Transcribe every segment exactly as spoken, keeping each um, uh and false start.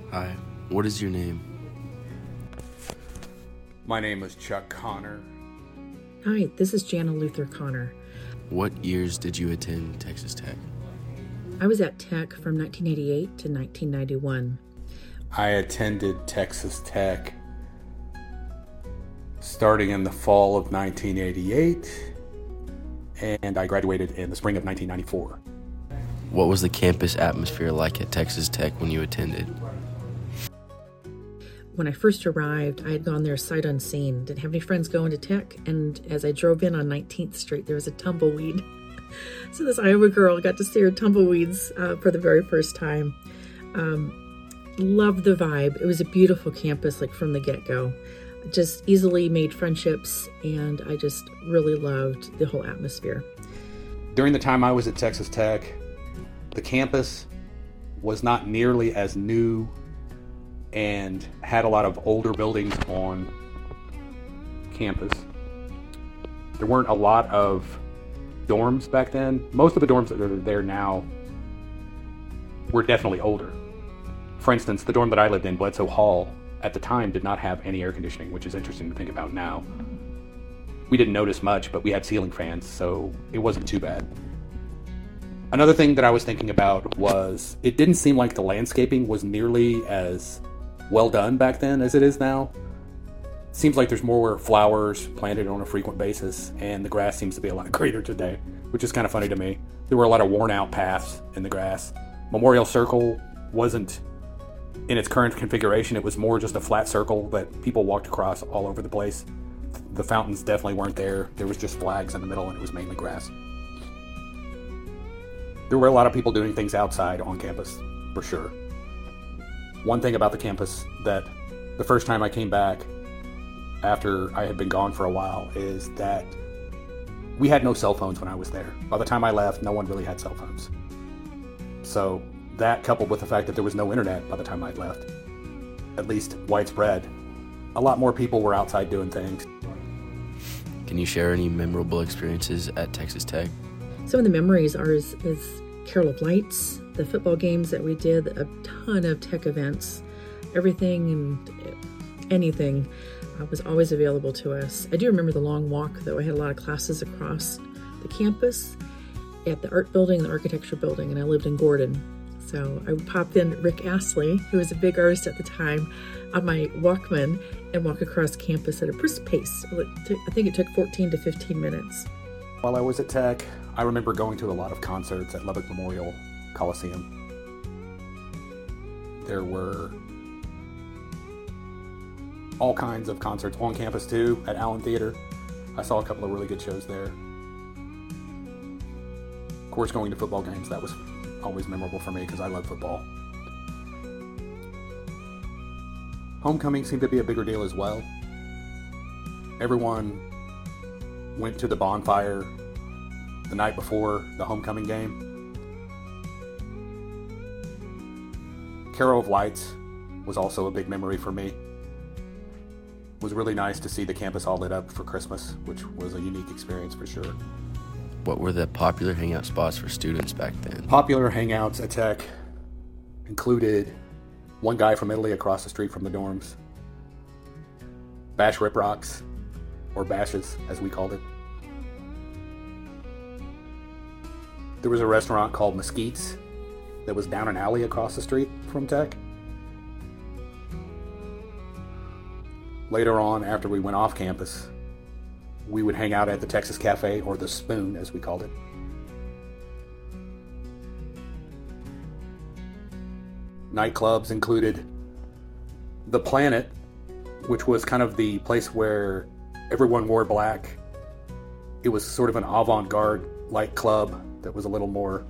Hi, what is your name? My name is Chuck Connor. Hi, this is Jana Luther Connor. What years did you attend Texas Tech? I was at Tech from nineteen eighty-eight to nineteen ninety-one. I attended Texas Tech starting in the fall of nineteen eighty-eight, and I graduated in the spring of nineteen ninety-four. What was the campus atmosphere like at Texas Tech when you attended? When I first arrived, I had gone there sight unseen. Didn't have any friends going to Tech, and as I drove in on nineteenth Street, there was a tumbleweed. So this Iowa girl got to see her tumbleweeds uh, for the very first time. Um, loved the vibe. It was a beautiful campus, like from the get-go. Just easily made friendships, and I just really loved the whole atmosphere. During the time I was at Texas Tech, the campus was not nearly as new and had a lot of older buildings on campus. There weren't a lot of dorms back then. Most of the dorms that are there now were definitely older. For instance, the dorm that I lived in, Bledsoe Hall, at the time did not have any air conditioning, which is interesting to think about now. We didn't notice much, but we had ceiling fans, so it wasn't too bad. Another thing that I was thinking about was it didn't seem like the landscaping was nearly as well done back then as it is now. Seems like there's more flowers planted on a frequent basis, and the grass seems to be a lot greater today, which is kind of funny to me. There were a lot of worn out paths in the grass. Memorial Circle wasn't in its current configuration. It was more just a flat circle that people walked across all over the place. The fountains definitely weren't there. There was just flags in the middle, and it was mainly grass. There were a lot of people doing things outside on campus, for sure. One thing about the campus that the first time I came back after I had been gone for a while is that we had no cell phones when I was there. By the time I left, no one really had cell phones. So that, coupled with the fact that there was no internet by the time I'd left, at least widespread, a lot more people were outside doing things. Can you share any memorable experiences at Texas Tech? Some of the memories are is, is Carol of Lights, the football games that we did, a ton of Tech events, everything and anything uh, was always available to us. I do remember the long walk, though. I had a lot of classes across the campus at the art building, the architecture building, and I lived in Gordon. So I would pop in Rick Astley, who was a big artist at the time, on my Walkman and walk across campus at a brisk pace. I think it took fourteen to fifteen minutes. While I was at Tech, I remember going to a lot of concerts at Lubbock Memorial Coliseum. There were all kinds of concerts on campus too, at Allen Theater. I saw a couple of really good shows there. Of course, going to football games, that was always memorable for me because I love football. Homecoming seemed to be a bigger deal as well. Everyone went to the bonfire the night before the homecoming game. Carol of Lights was also a big memory for me. It was really nice to see the campus all lit up for Christmas, which was a unique experience for sure. What were the popular hangout spots for students back then? Popular hangouts at Tech included One Guy from Italy across the street from the dorms, Bash Rip Rocks, or Bashes as we called it. There was a restaurant called Mesquite's that was down an alley across the street from Tech. Later on, after we went off campus, we would hang out at the Texas Cafe, or the Spoon as we called it. Nightclubs included The Planet, which was kind of the place where everyone wore black. It was sort of an avant-garde light club that was a little more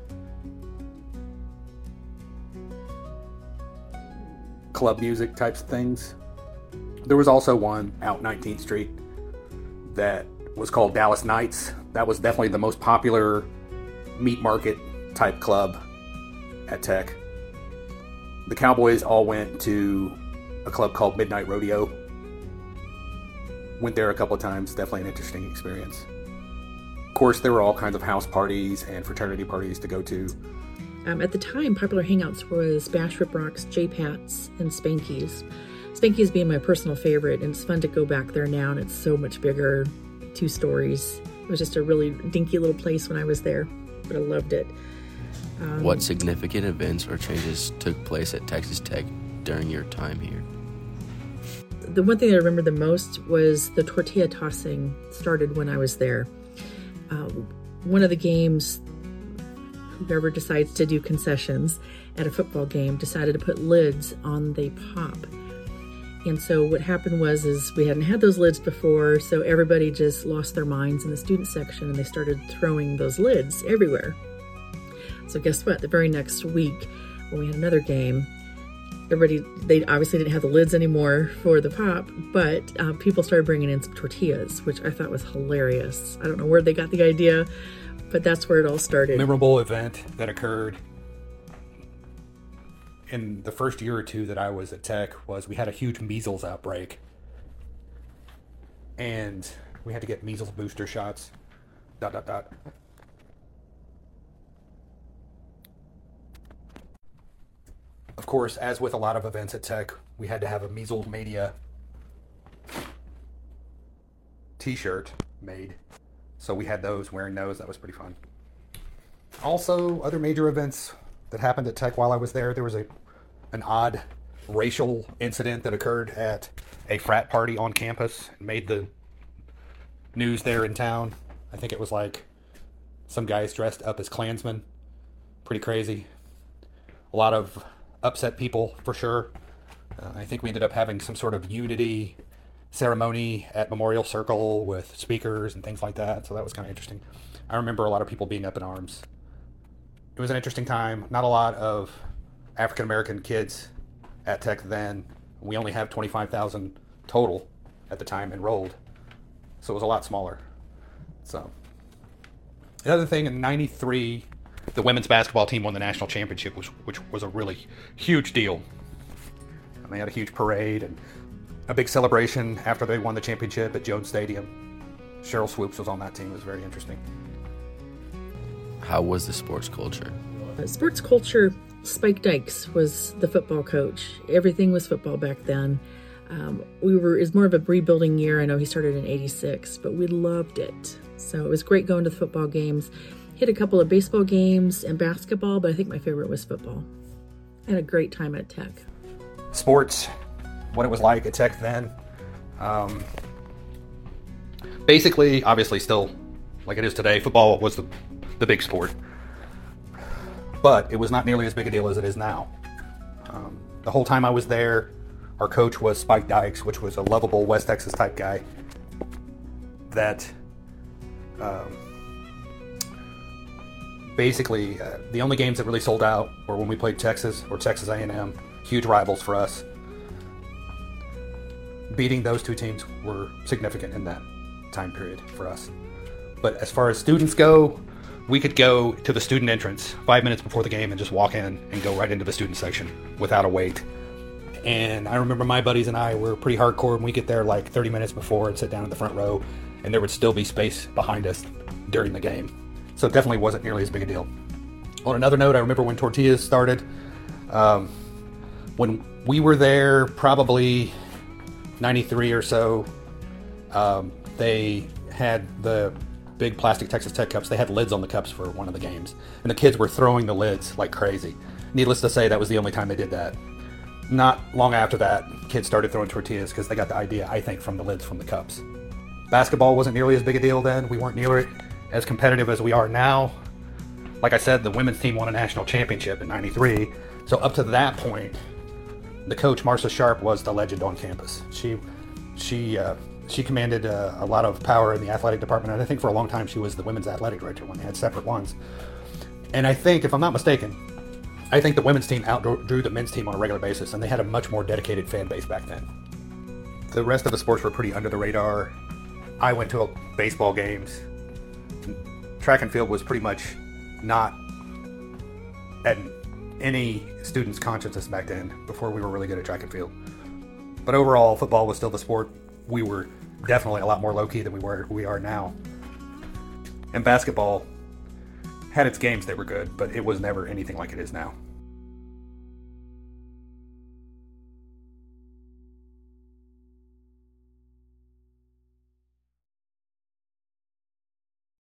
club music types of things. There was also one out nineteenth Street that was called Dallas Nights. That was definitely the most popular meat market type club at Tech. The Cowboys all went to a club called Midnight Rodeo. Went there a couple of times. Definitely an interesting experience. Of course, there were all kinds of house parties and fraternity parties to go to. Um, at the time, popular hangouts was Bash, Rip Rocks, J-Pats, and Spanky's. Spanky's being my personal favorite, and it's fun to go back there now, and it's so much bigger, two stories. It was just a really dinky little place when I was there, but I loved it. Um, what significant events or changes took place at Texas Tech during your time here? The one thing I remember the most was the tortilla tossing started when I was there. Uh, one of the games, whoever decides to do concessions at a football game decided to put lids on the pop. And so what happened was is we hadn't had those lids before, so everybody just lost their minds in the student section, and they started throwing those lids everywhere. So guess what? The very next week, when we had another game, everybody, they obviously didn't have the lids anymore for the pop, but uh, people started bringing in some tortillas, which I thought was hilarious. I don't know where they got the idea, but that's where it all started. Memorable event that occurred in the first year or two that I was at Tech was we had a huge measles outbreak, and we had to get measles booster shots. Dot dot dot. Of course, as with a lot of events at Tech, we had to have a Measles Mania t-shirt made. So we had those, wearing those. That was pretty fun. Also, other major events that happened at Tech while I was there, there was a an odd racial incident that occurred at a frat party on campus and made the news there in town. I think it was like some guys dressed up as Klansmen. Pretty crazy. A lot of upset people, for sure. Uh, I think we ended up having some sort of unity ceremony at Memorial Circle with speakers and things like that, so that was kind of interesting. I remember a lot of people being up in arms. It was an interesting time. Not a lot of African American kids at Tech then. We only have twenty-five thousand total at the time enrolled, so it was a lot smaller. So the other thing, in ninety-three, the women's basketball team won the national championship, which, which was a really huge deal. And they had a huge parade and a big celebration after they won the championship at Jones Stadium. Cheryl Swoops was on that team. It was very interesting. How was the sports culture? Sports culture, Spike Dykes was the football coach. Everything was football back then. Um, we were, it was more of a rebuilding year. I know he started in eighty-six, but we loved it. So it was great going to the football games. Hit a couple of baseball games and basketball, but I think my favorite was football. I had a great time at Tech. Sports, what it was like at Tech then. Um, basically, obviously still like it is today, football was the, the big sport. But it was not nearly as big a deal as it is now. Um, the whole time I was there, our coach was Spike Dykes, which was a lovable West Texas type guy that um, basically uh, the only games that really sold out were when we played Texas or Texas A and M, huge rivals for us. Beating those two teams were significant in that time period for us. But as far as students go, we could go to the student entrance five minutes before the game and just walk in and go right into the student section without a wait. And I remember my buddies and I were pretty hardcore, and we get there like thirty minutes before and sit down in the front row, and there would still be space behind us during the game. So it definitely wasn't nearly as big a deal. On another note, I remember when tortillas started. Um, when we were there, probably ninety-three or so, um, they had the big plastic Texas Tech cups. They had lids on the cups for one of the games, and the kids were throwing the lids like crazy. Needless to say, that was the only time they did that. Not long after that, kids started throwing tortillas because they got the idea, I think, from the lids from the cups. Basketball wasn't nearly as big a deal then. We weren't nearly as competitive as we are now. Like I said, the women's team won a national championship in ninety-three. So up to that point, the coach, Marcia Sharp, was the legend on campus. She she, uh, she commanded uh, a lot of power in the athletic department, and I think for a long time she was the women's athletic director when they had separate ones. And I think, if I'm not mistaken, I think the women's team outdrew the men's team on a regular basis, and they had a much more dedicated fan base back then. The rest of the sports were pretty under the radar. I went to baseball games. Track and field was pretty much not at any student's consciousness back then, before we were really good at track and field. But overall, football was still the sport. We were definitely a lot more low-key than we were we are now. And basketball had its games that were good, but it was never anything like it is now.